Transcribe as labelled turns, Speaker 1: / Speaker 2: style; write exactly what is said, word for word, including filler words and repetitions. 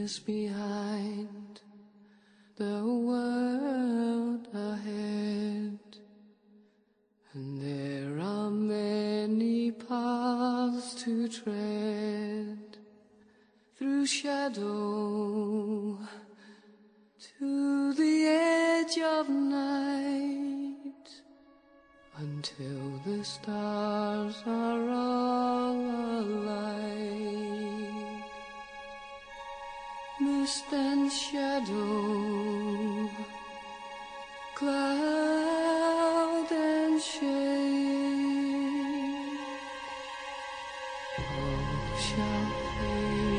Speaker 1: is behind, the world ahead, and there are many paths to tread, through shadow to the edge of night, until the stars are all alight. Mist and shadow, cloud and shade, all shall fade.